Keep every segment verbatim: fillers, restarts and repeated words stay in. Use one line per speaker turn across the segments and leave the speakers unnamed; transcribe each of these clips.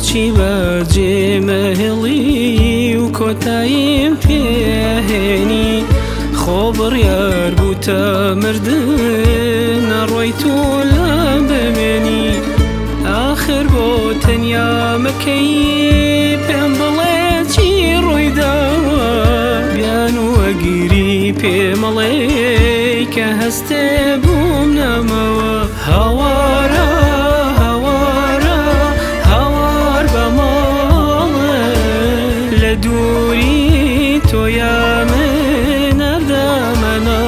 بۆچی بەجێمەهێڵی و کۆتاییم پێهێنی خۆ بڕیار بووتە مردن نەڕۆی تو لە بمێنی ئاخر بۆ تەنیا مەکەی پێم بڵێ چی ڕوویداوە بیان وەگیری پێمەڵێ کە هەستێ بووم نەمەوە هاوارە هاوارە هاوار بەماڵە لە دووری تۆیا من نەردەمەنە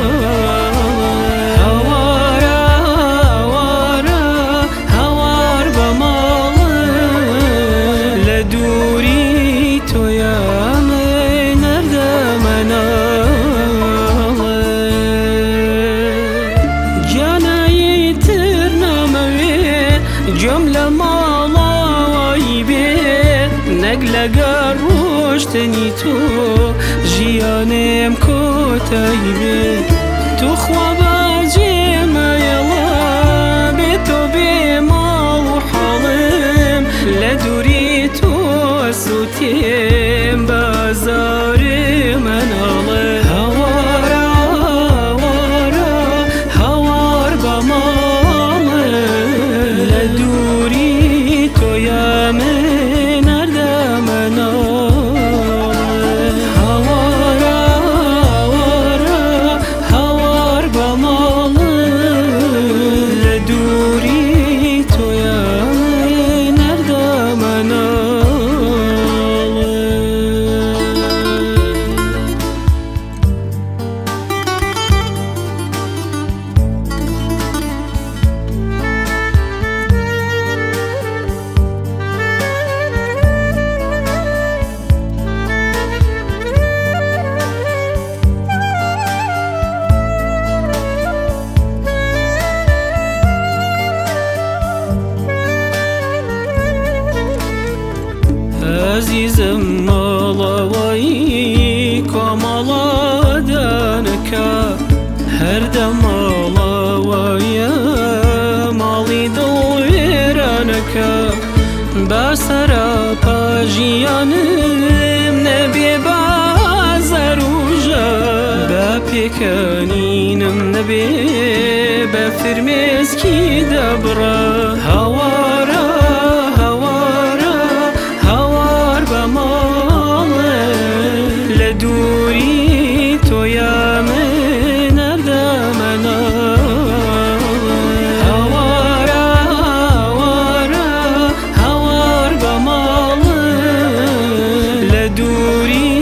هاوارە هاوارە هاوار بەماڵە لە دووری تۆیا من نەردەمەنە جۆم لە ماڵاوایی بێت نەک لەگەڵ ڕۆشتنی تۆ ژیانێم کۆتایی بێت توخوا بەجێمەیەڵە بێت تۆ بێ ماڵ و حاڵم لە دووری تۆ سووتێم بازارێ مەناڵە هاوارە هاوارە هاوار بەماڵە لە دووری تۆیا من نەردەمەنە هاوارە هاوارە هاوار بەماڵە لە دووری تۆیا من نەردەمەنە عزیزم ماڵەوەی کۆمەڵە دانەکە هەردەم ماڵەوەیە ماڵی دڵوێرانەکە با سەراپا ژیانم نەبێ بازەر و ژەر بە پێکەنینم نەبێ بە فرمێسکی دەبڕە هاوارە هاوارە هاوار بەماڵە لە دووری تۆیا من نەردەمەنە هاوارە هاوارە هاوار بەماڵە لە دووری